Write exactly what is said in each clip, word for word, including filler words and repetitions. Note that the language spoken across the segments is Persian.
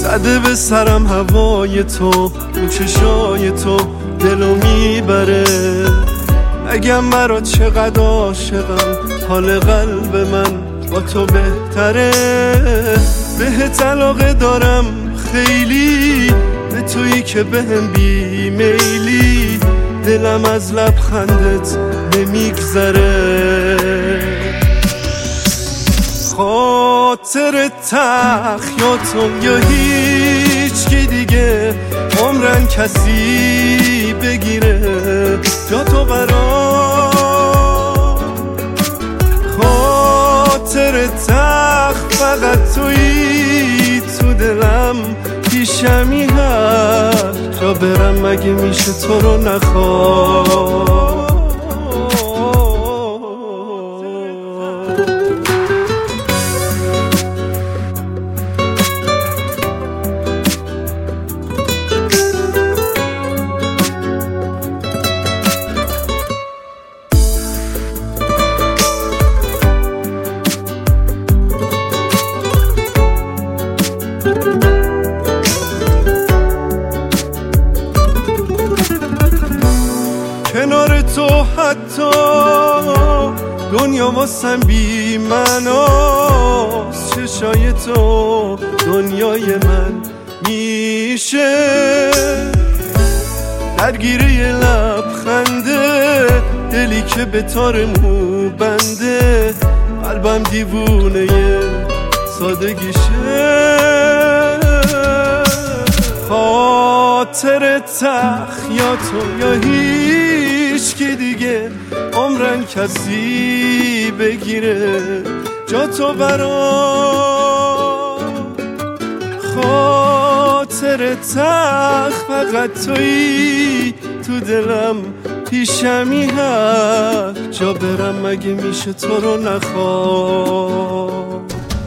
زده به سرم هوای تو، اون چشای تو دلو میبره. نگم مرا چقدر عاشقم، حال قلب من با تو بهتره. بهت علاقه دارم خیلی، به تویی که بهم بی میلی. دلم از لبخندت نمیگذره. خاطر تخیاتم یا هیچ کی دیگه عمرن کسی بگیره جا تو برام. خاطر تخ فقط تویی تو دلم، پیشمی هر جا برم مگه میشه تو رو نخوام. کنار تو حتی دنیا واسم بی معناست. چشای تو دنیای من میشه، درگیره یه لبخنده. دلی که به تار مو بنده، قلبم دیوونه یه سادگیشه. خاطر تخیاتو یا هیچ کی دیگه عمرن کسی بگیره جا تو برام. خاطر تخ فقط تویی تو دلم، پیشمی هر جا برم مگه میشه تو رو نخوام.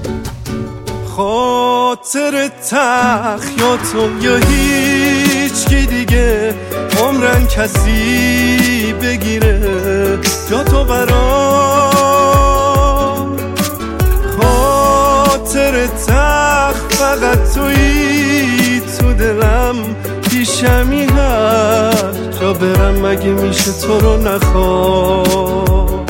خاطر تخیاتم یا هیچ کی دیگه عمرن کسی بگیره جا تو برام. خاطر تخ فقط تویی تو دلم، پیشمی هر جا برم مگه میشه تو رو نخوام.